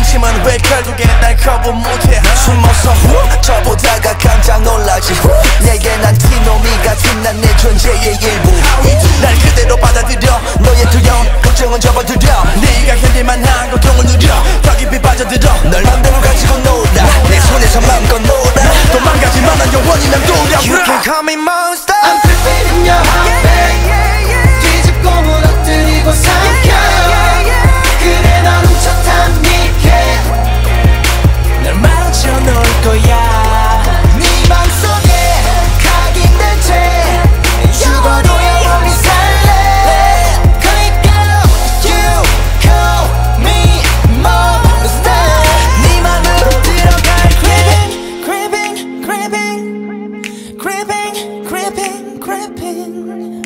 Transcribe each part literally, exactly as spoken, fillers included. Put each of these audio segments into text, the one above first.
하지만 왜 결국엔 날 거부 못해. 숨어서 후 저보다가 깜짝 놀라지 후 내게 난 티노미 같은 난 내 존재의 일부. 날 그대로 받아들여. 너의 두려움 걱정은 접어들여. 네가 견딜만한 고통을 누려 더 깊이 빠져들어. 널 맘대로 가지고 놀아 내 손에서 맘껏 놀아. 도망가지만 난 영원히 난 돌아. You can call me monster. I'm creeping in your heartbeat. 뒤집고 무너뜨리고 삼켜. 그래 넌 훔쳤단 니게 날 맞춰 놓을 거야. 네 맘속에 각인된 채 죽어도 영원히 살래. 그러니까 you call me monster. 네 맘으로 들어갈 Creeping, creeping, creeping, creeping, creeping, creeping.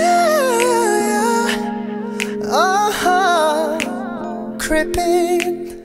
Yeah, uh-huh, creeping.